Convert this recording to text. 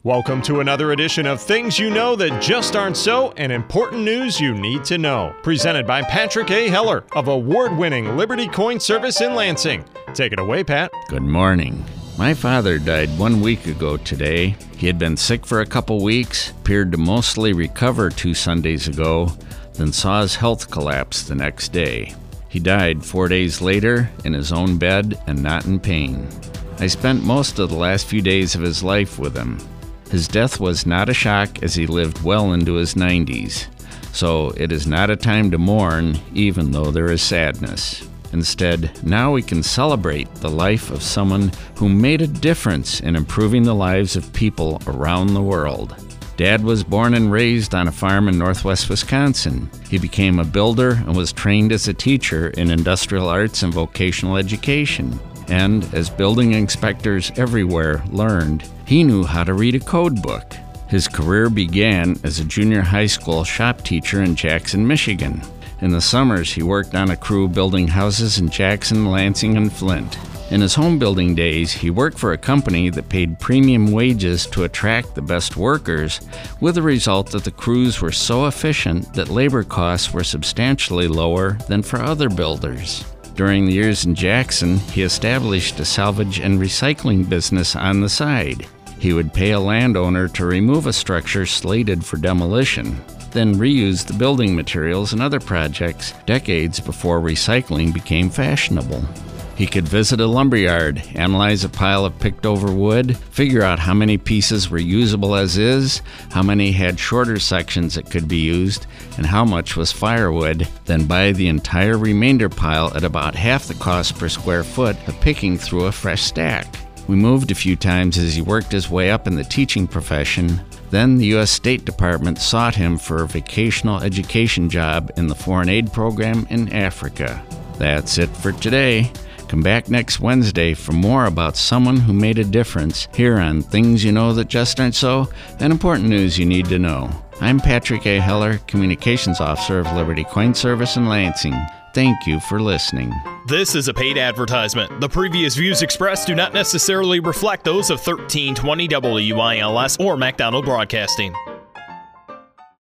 Welcome to another edition of Things You Know That Just Aren't So and Important News You Need to Know. Presented by Patrick A. Heller of award-winning Liberty Coin Service in Lansing. Take it away, Pat. Good morning. My father died 1 week ago today. He had been sick for a couple weeks, appeared to mostly recover 2 Sundays ago, then saw his health collapse the next day. He died 4 days later in his own bed and not in pain. I spent most of the last few days of his life with him. His death was not a shock as he lived well into his 90s, so it is not a time to mourn even though there is sadness. Instead, now we can celebrate the life of someone who made a difference in improving the lives of people around the world. Dad was born and raised on a farm in northwest Wisconsin. He became a builder and was trained as a teacher in industrial arts and vocational education. And as building inspectors everywhere learned, he knew how to read a code book. His career began as a junior high school shop teacher in Jackson, Michigan. In the summers, he worked on a crew building houses in Jackson, Lansing, and Flint. In his home building days, he worked for a company that paid premium wages to attract the best workers, with the result that the crews were so efficient that labor costs were substantially lower than for other builders. During the years in Jackson, he established a salvage and recycling business on the side. He would pay a landowner to remove a structure slated for demolition, then reuse the building materials in other projects decades before recycling became fashionable. He could visit a lumberyard, analyze a pile of picked-over wood, figure out how many pieces were usable as is, how many had shorter sections that could be used, and how much was firewood, then buy the entire remainder pile at about half the cost per square foot of picking through a fresh stack. We moved a few times as he worked his way up in the teaching profession. Then the U.S. State Department sought him for a vocational education job in the Foreign Aid Program in Africa. That's it for today. Come back next Wednesday for more about someone who made a difference here on Things You Know That Just Aren't So and Important News You Need to Know. I'm Patrick A. Heller, Communications Officer of Liberty Coin Service in Lansing. Thank you for listening. This is a paid advertisement. The previous views expressed do not necessarily reflect those of 1320 WILS or MacDonald Broadcasting.